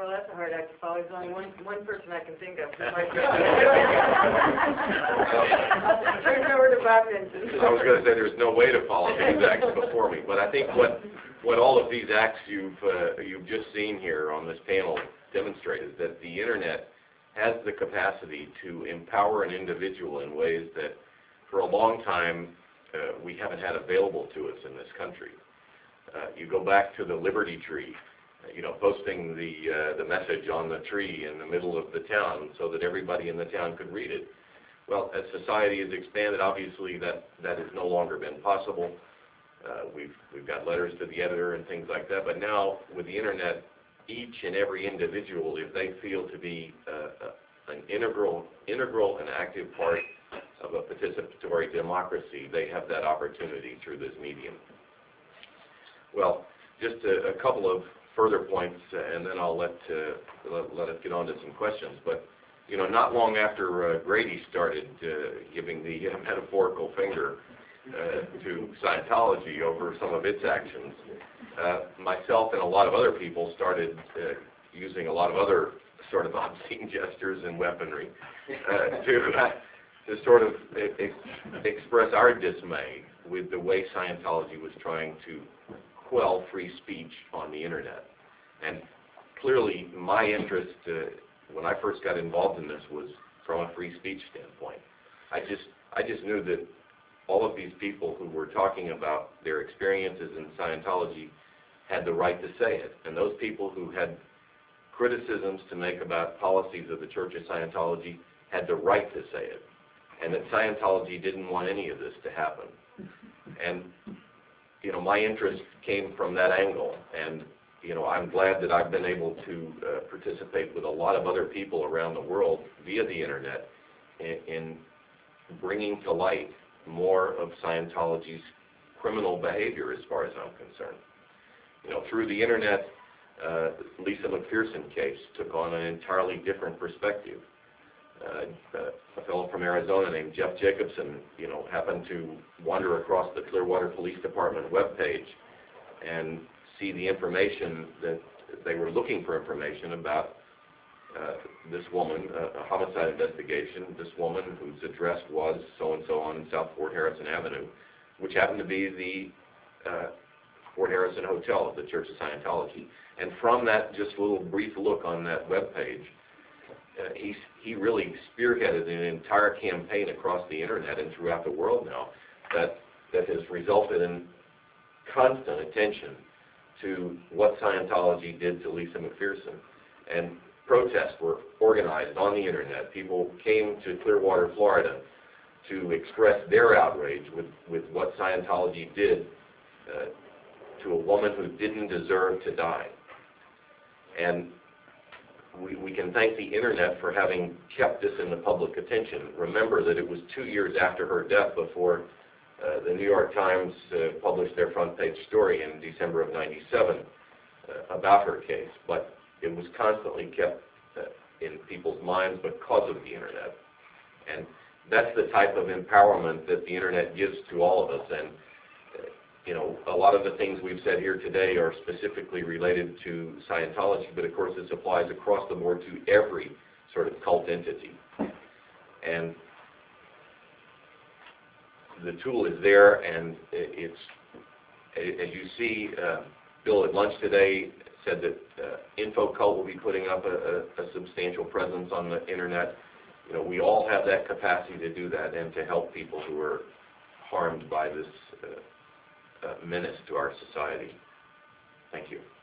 Well, that's a hard act to follow. There's only one person I can think of. Turn it over to Bob Vinson. I was going to say there's no way to follow these acts before me, but I think what all of these acts you've just seen here on this panel demonstrate is that the internet has the capacity to empower an individual in ways that for a long time we haven't had available to us in this country. You go back to the Liberty Tree, posting the message on the tree in the middle of the town so that everybody in the town could read it. Well, as society has expanded, obviously that has no longer been possible. We've got letters to the editor and things like that, but now with the internet, each and every individual, if they feel to be an integral and active part of a participatory democracy, they have that opportunity through this medium. Well, just a couple of further points, and then I'll let us get on to some questions. But not long after Grady started giving the metaphorical finger to Scientology over some of its actions, myself and a lot of other people started using a lot of other sort of obscene gestures and weaponry to sort of express our dismay with the way Scientology was trying to quell free speech on the internet. And clearly my interest when I first got involved in this was from a free speech standpoint. I just knew that all of these people who were talking about their experiences in Scientology had the right to say it, and those people who had criticisms to make about policies of the Church of Scientology had the right to say it, and that Scientology didn't want any of this to happen. And my interest came from that angle, and I'm glad that I've been able to participate with a lot of other people around the world via the internet in bringing to light more of Scientology's criminal behavior as far as I'm concerned. Through the internet, Lisa McPherson case took on an entirely different perspective. A fellow from Arizona named Jeff Jacobson, happened to wander across the Clearwater Police Department webpage and see the information that they were looking for information about this woman, a homicide investigation, this woman whose address was so-and-so on South Fort Harrison Avenue, which happened to be the Fort Harrison Hotel of the Church of Scientology. And from that just little brief look on that webpage, he really spearheaded an entire campaign across the internet and throughout the world now that has resulted in constant attention to what Scientology did to Lisa McPherson. And protests were organized on the internet. People came to Clearwater, Florida to express their outrage with what Scientology did to a woman who didn't deserve to die. And we can thank the internet for having kept this in the public attention. Remember that it was 2 years after her death before the New York Times published their front page story in December of '97 about her case, but it was constantly kept in people's minds because of the internet. And that's the type of empowerment that the internet gives to all of us. And a lot of the things we've said here today are specifically related to Scientology, but of course this applies across the board to every sort of cult entity. And the tool is there, and it's, as you see, Bill at lunch today said that InfoCult will be putting up a substantial presence on the internet. We all have that capacity to do that and to help people who are harmed by this menace to our society. Thank you.